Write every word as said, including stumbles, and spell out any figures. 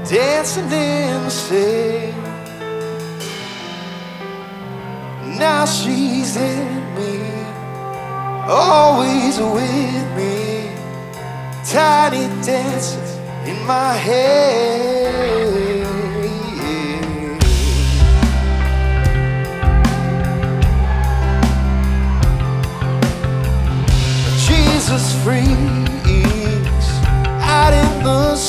dancing in the sand. Now she's in me, always with me, tiny dances in my head. Jesus freaks out in the